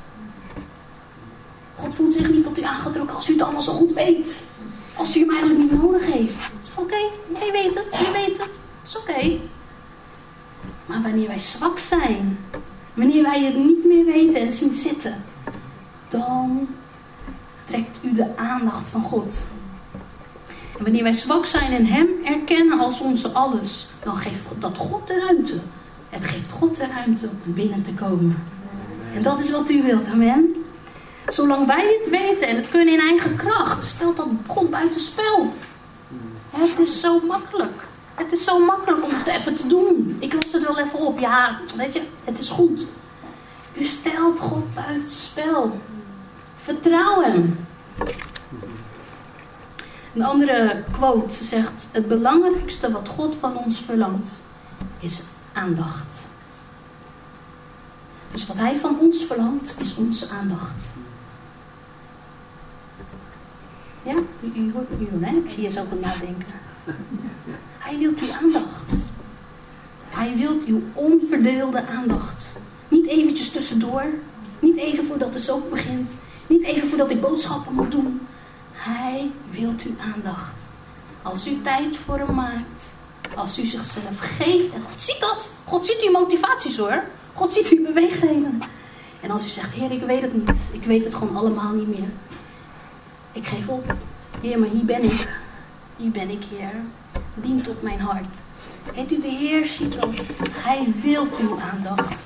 God voelt zich niet tot u aangetrokken als u het allemaal zo goed weet. Als u hem eigenlijk niet nodig heeft. Het is oké, je weet het. Het is oké. Maar wanneer wij zwak zijn, wanneer wij het niet meer weten en zien zitten, dan trekt u de aandacht van God. En wanneer wij zwak zijn en hem erkennen als onze alles, dan geeft dat God de ruimte. Het geeft God de ruimte om binnen te komen. En dat is wat u wilt, amen. Zolang wij het weten en het kunnen in eigen kracht, stelt dat God buitenspel. Het is zo makkelijk. Het is zo makkelijk om het even te doen. Ik los het wel even op. Ja, weet je, het is goed. U stelt God buitenspel. Vertrouw hem. Een andere quote zegt: het belangrijkste wat God van ons verlangt is aandacht. Dus wat hij van ons verlangt is onze aandacht. Ja, u hoort hè? Ik zie je zo goed nadenken. Hij wil uw aandacht. Hij wil uw onverdeelde aandacht. Niet eventjes tussendoor. Niet even voordat de soap begint. Niet even voordat ik boodschappen moet doen. Hij wil uw aandacht. Als u tijd voor hem maakt. Als u zichzelf geeft. En God ziet dat. God ziet uw motivaties hoor. God ziet uw bewegingen. En als u zegt: Heer, ik weet het niet. Ik weet het gewoon allemaal niet meer. Ik geef op. Heer, maar hier ben ik. Hier ben ik, Heer. Dien tot mijn hart. Heet u, de Heer ziet dat. Hij wil uw aandacht.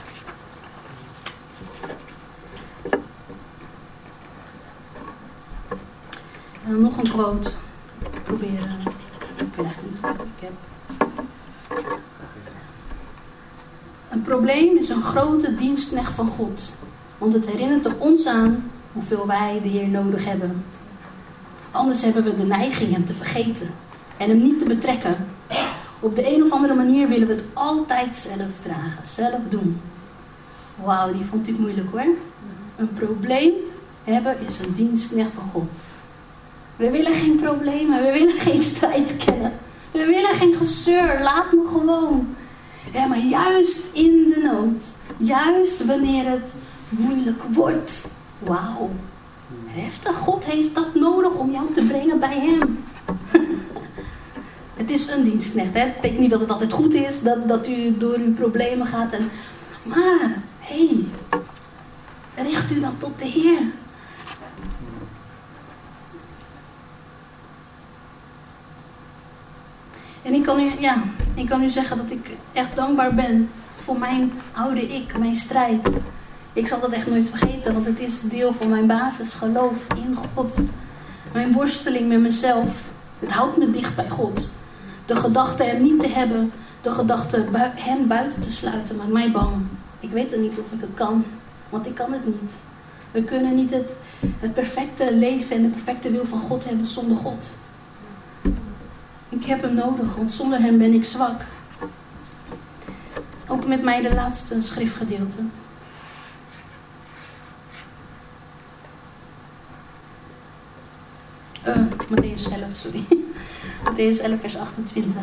En dan nog een quote. Proberen. Ik weet eigenlijk niet wat ik heb. Een probleem is een grote dienstknecht van God. Want het herinnert er ons aan hoeveel wij de Heer nodig hebben. Anders hebben we de neiging hem te vergeten. En hem niet te betrekken. Op de een of andere manier willen we het altijd zelf dragen. Zelf doen. Wauw, die vond ik moeilijk hoor. Een probleem hebben is een dienstknecht van God. We willen geen problemen. We willen geen strijd kennen. We willen geen gezeur. Laat me gewoon. Ja, maar juist in de nood. Juist wanneer het moeilijk wordt. Wauw. Heftig. God heeft dat nodig om jou te brengen bij hem. Het is een dienstknecht. Hè? Het betekent niet dat het altijd goed is. Dat u door uw problemen gaat. Maar, richt u dan tot de Heer. En ik kan u zeggen dat ik echt dankbaar ben voor mijn oude ik, mijn strijd. Ik zal dat echt nooit vergeten, want het is deel van mijn basisgeloof in God. Mijn worsteling met mezelf. Het houdt me dicht bij God. De gedachte hem niet te hebben, de gedachte hem buiten te sluiten, maakt mij bang. Ik weet niet of ik het kan, want ik kan het niet. We kunnen niet het perfecte leven en de perfecte wil van God hebben zonder God. Ik heb hem nodig, want zonder hem ben ik zwak. Ook met mij de laatste schriftgedeelte. Mattheüs 11, sorry. Mattheüs 11 vers 28.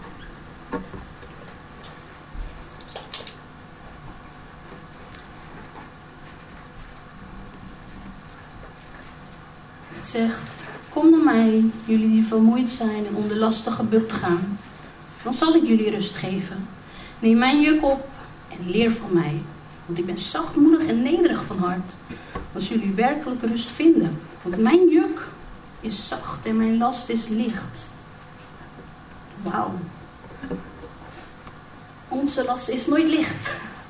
Het zegt: kom naar mij, jullie die vermoeid zijn en onder lasten gebukt gaan. Dan zal ik jullie rust geven. Neem mijn juk op en leer van mij. Want ik ben zachtmoedig en nederig van hart. Als jullie werkelijk rust vinden. Want mijn juk is zacht en mijn last is licht. Wauw. Onze last is nooit licht.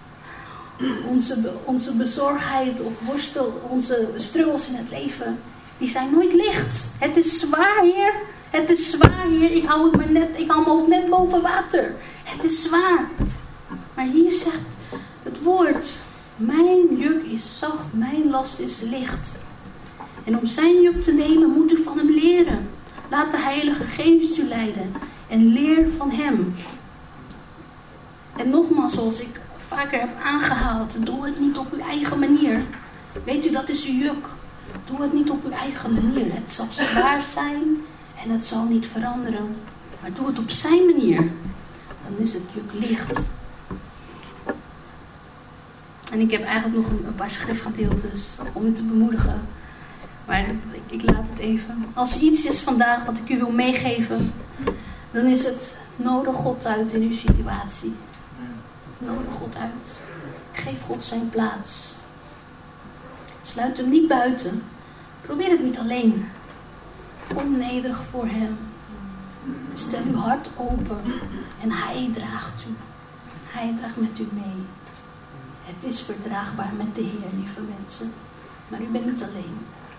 Onze bezorgdheid of onze struggles in het leven, die zijn nooit licht. Het is zwaar, Heer. Het is zwaar, Heer. Ik hou mijn hoofd net boven water. Het is zwaar. Maar hier zegt het woord: Mijn juk is zacht, mijn last is licht. En om zijn juk te nemen moet u van hem leren. Laat de Heilige Geest u leiden en leer van hem. En nogmaals, zoals ik vaker heb aangehaald, doe het niet op uw eigen manier. Weet u, dat is uw juk. Doe het niet op uw eigen manier. Het zal zwaar zijn en het zal niet veranderen. Maar doe het op zijn manier. Dan is het juk licht. En ik heb eigenlijk nog een paar schriftgedeeltes om u te bemoedigen. Maar ik laat het even. Als er iets is vandaag wat ik u wil meegeven, dan is het: nodig God uit in uw situatie. Nodig God uit. Geef God zijn plaats. Sluit hem niet buiten. Probeer het niet alleen. Kom nederig voor hem. Stel uw hart open. En hij draagt u. Hij draagt met u mee. Het is verdraagbaar met de Heer, lieve mensen. Maar u bent niet alleen.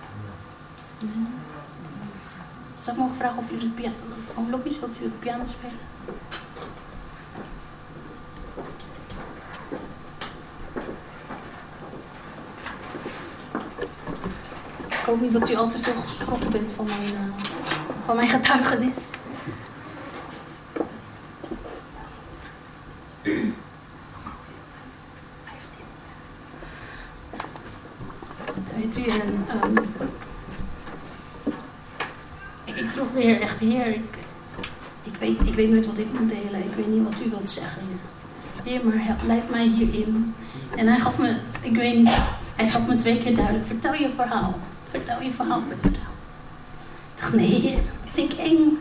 Zou ik mogen vragen of u de piano... Oh, Lokkies, wilt u de piano spelen? Ik hoop niet dat u al te veel geschrokken bent van mijn getuigenis. Weet u, ik vroeg de Heer echt: Heer, ik weet nooit wat ik moet delen. Ik weet niet wat u wilt zeggen, Heer, maar leid mij hierin. En hij gaf me, hij gaf me 2 keer duidelijk: vertel je verhaal. Vertel je verhaal, Peter. Ik dacht: nee, Heer, dat vind ik eng.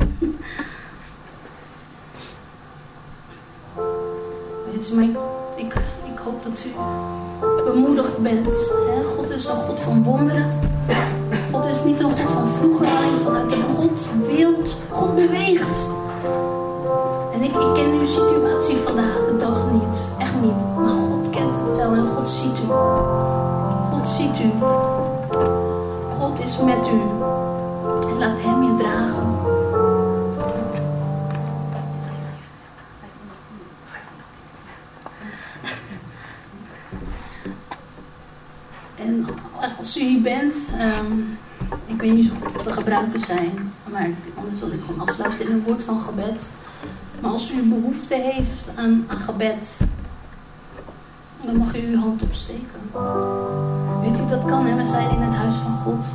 Weet u, maar ik hoop dat u bemoedigd bent. God is een God van wonderen. God is niet een God van vroeger, alleen vanuit de God wilt. God beweegt. En ik ken uw situatie vandaag de dag niet. Echt niet. Maar God kent het wel en God ziet u. God ziet u. God is met u. En laat hem je dragen. En als u hier bent, ik weet niet zo goed wat de gebruiken zijn, maar anders zal ik gewoon afsluiten in een woord van gebed. Maar als u behoefte heeft aan gebed, dan mag u uw hand opsteken. Weet u, dat kan, hè? We zijn in het huis van God.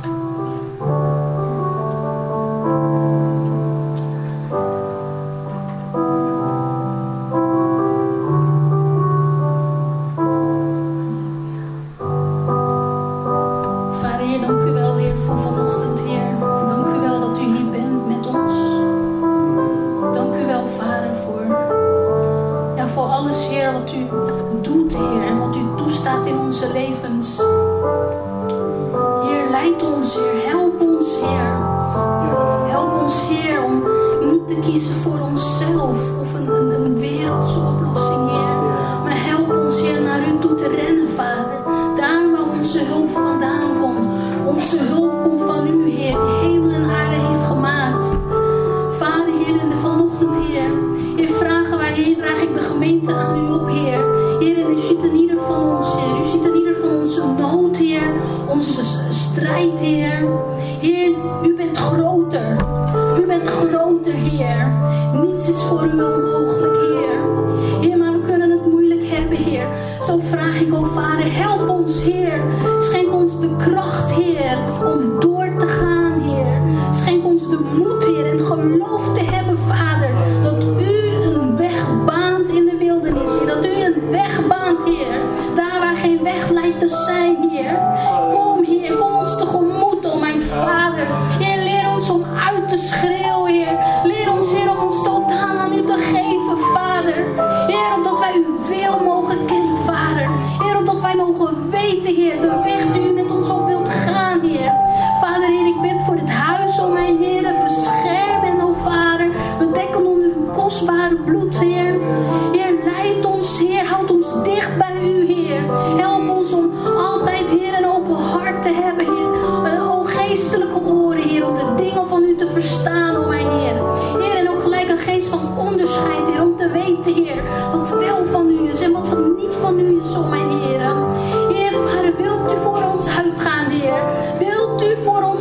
Heer, wat wel van u is en wat niet van u is, o mijn Heer.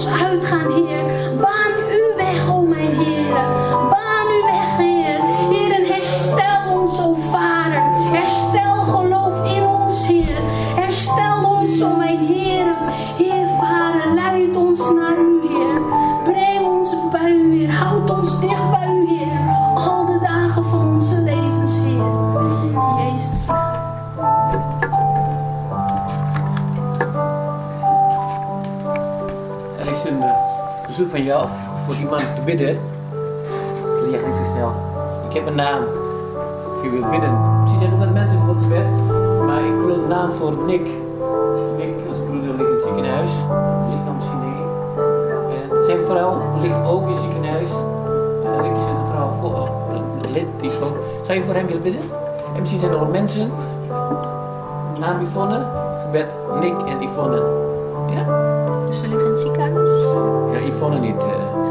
uitgaan, Heer. Baan uw weg, o mijn Heer. Baan uw weg, Heer. Heer, en herstel ons, o Vader. Herstel geloof in ons, Heer. Herstel ons, o mijn Heer. Heer, Vader, leid ons naar u, Heer. Breng ons bij u, Heer. Houd ons dicht bij u, Heer. Al de dagen van onze levens, Heer. Jezus. Er is een verzoek van jou voor iemand te bidden. Ik zeg niet zo snel. Ik heb een naam. Of je wilt bidden. Misschien zijn er ook mensen voor het gebed. Maar ik wil een naam voor Nick. Nick, onze broeder, ligt in het ziekenhuis. Ligt nog misschien niet. En zijn vrouw ligt ook in het ziekenhuis. Rick is een trouw voor lid. Die ook. Zou je voor hem willen bidden? En misschien zijn er nog mensen. Naam Yvonne. Gebed Nick en Yvonne. Ja? Dus we liggen in het ziekenhuis. Ja, Yvonne niet.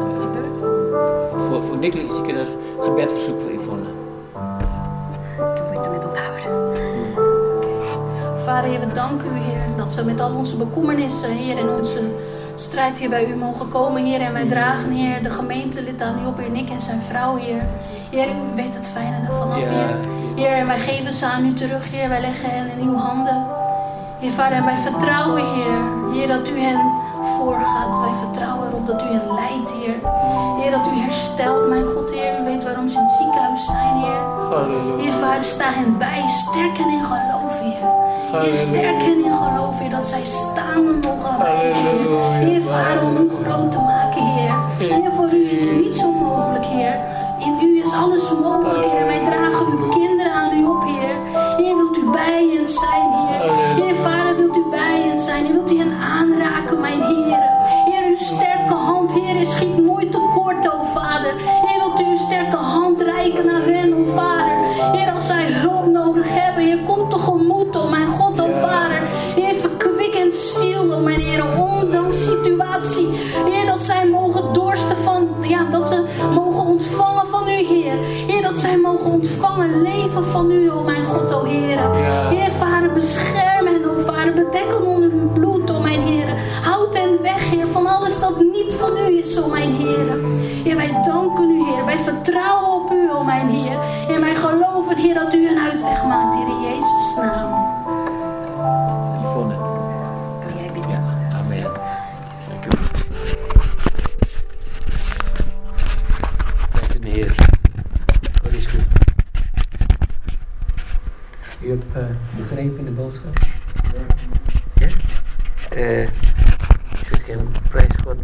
Voor Nick ligt in het ziekenhuis. Gebedverzoek voor Yvonne. Ik moet het met onthouden. Vader, Heer, we danken u, Heer, dat we met al onze bekommernissen, Heer, en onze strijd hier bij u mogen komen, Heer. En wij dragen, Heer, de gemeentelid aan u op, Heer, Nick en zijn vrouw, Heer. Heer, u weet het fijne ervan af, Heer. Heer, en wij geven ze aan u terug, Heer. Wij leggen hen in uw handen. Heer, Vader, en wij vertrouwen, Heer. Heer, dat u hen voorgaat. Wij vertrouwen erop dat u hen leidt, Heer. Heer, dat u herstelt, mijn God, Heer. U weet waarom ze in het ziekenhuis zijn, Heer. Halleluja. Heer, Vader, sta hen bij. Sterk hen in geloof, Heer. Heer, sterk hen in geloof, Heer, dat zij staande mogen blijven, Heer. Heer, Vader, om u groot te maken, Heer. Heer, voor u is niets onmogelijk, Heer. In u is alles mogelijk, Heer. Wij dragen uw kinderen aan u op, Heer. Heer, wilt u bij hen zijn, Heer. Heer, Vader, wilt u bij hen zijn. Heer, wilt u hen aanraken, mijn Heer. Heer, uw sterke hand, Heer, schiet nooit tekort, o Vader. Heer, wilt u uw sterke hand reiken naar hen, o Vader. Heer, als zij hulp nodig hebben, Heer, kom tegemoet, o mijn God, o Vader. Heer, verkwik en ziel, o mijn Heer, ondanks situatie. Heer, dat zij mogen dorsten van, ja, dat ze mogen ontvangen van u, Heer. Heer, dat zij mogen ontvangen leven van u, o mijn God, o Heer. Heer, Vader, bescherm hen, o Vader, bedek hen onder uw bloed, o mijn Heer. Houd hen weg, Heer, van alles dat niet van u is, o mijn Heer. Heer, wij danken u, Heer. Wij vertrouwen op u, o mijn Heer. Heer, wij geloven, Heer, dat u een uitweg maakt, Heer, in Jezus' naam. Yvonne. Kan jij bidden? Ja, amen. Dank u. Dank de Heer. Wat is goed. U hebt begrepen in de boodschap? Ja? Ik zeg geen prijs God.